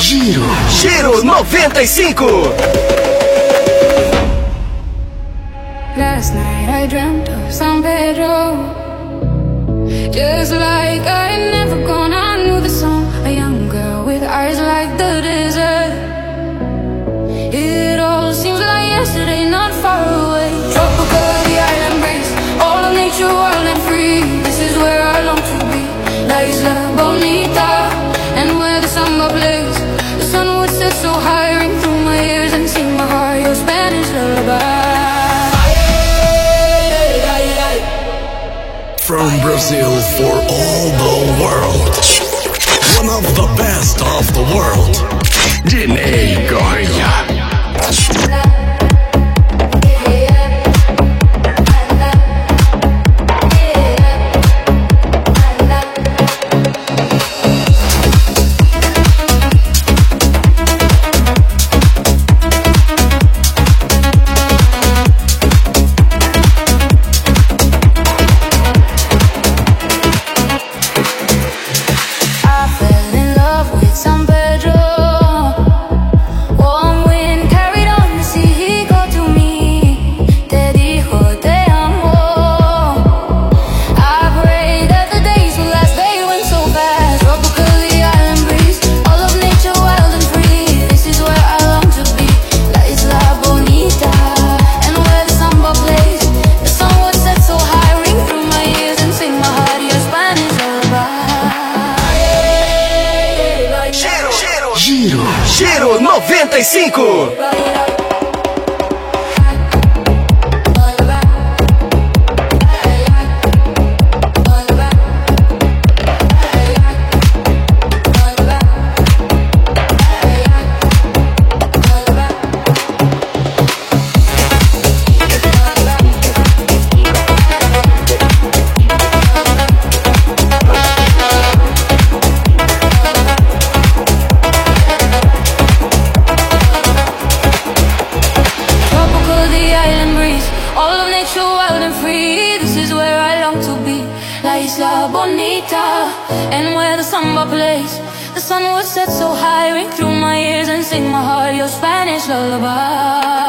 Giro 95. Last night I dreamt of San Pedro, just like I had never gone. I knew the song, a young girl with eyes like the desert. It all seems like yesterday, not far away. Tropical, the island breeze, all of nature, wild and free. This is where I long to be, La Isla Bonita. And where the samba plays, the sun would set so high, ring through my ears and sing my heart your Spanish lullaby. From Brazil for all the world, one of the best of the world, Diney Correia. Giro 95. Isla Bonita, and where the samba plays, the sun would set so high, ring through my ears and sing my heart your Spanish lullaby.